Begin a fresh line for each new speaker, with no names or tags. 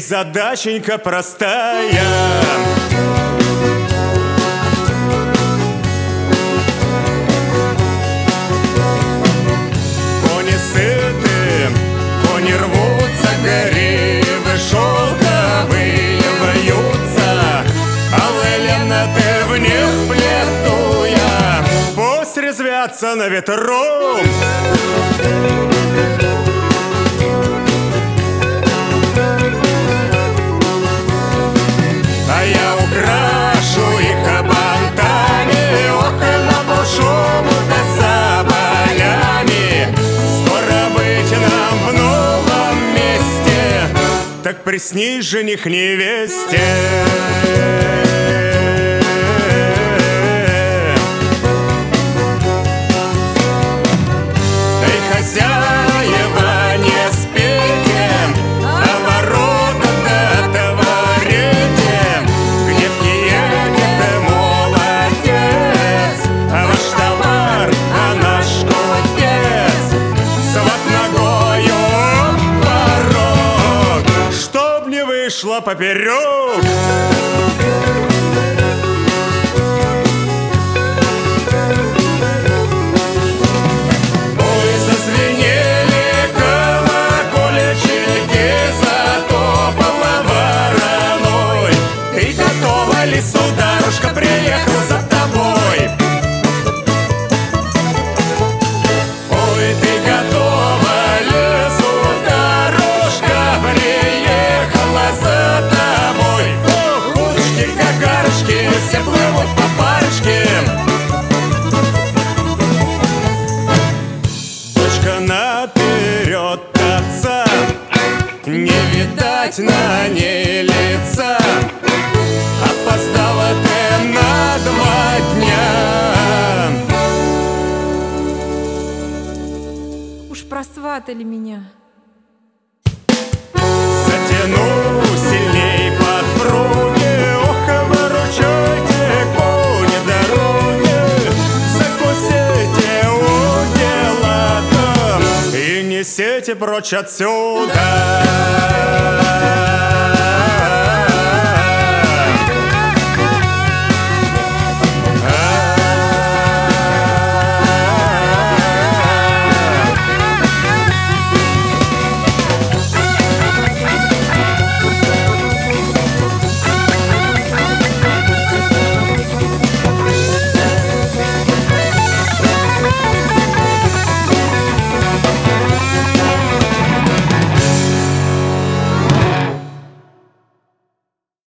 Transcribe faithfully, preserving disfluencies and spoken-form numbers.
Есть задаченька простая. Кони сыты, кони рвутся, гривы шелковые вьются, алые ленты в них плетуя, пусть резвятся на ветру. А я украшу их бантами, ох, и напушу да соболями. Скоро быть нам в новом месте, так приснись жених невесте. Шла поперек. Ой, зазвенели колокольчики, затопала вороной. Ты готова ли, сударушка, приехал за тобой? Ой, ты готова ли, сударушка, приехала за тобой? Ох, удочки, какарочки, все плывут по парочке. Дочка наперед отца, не видать на ней лица. Опоздала ты на два дня.
Уж просватали меня.
Затяну сильней подпруги, ох, выручайте кони дороги, закусите удила там и несите прочь отсюда.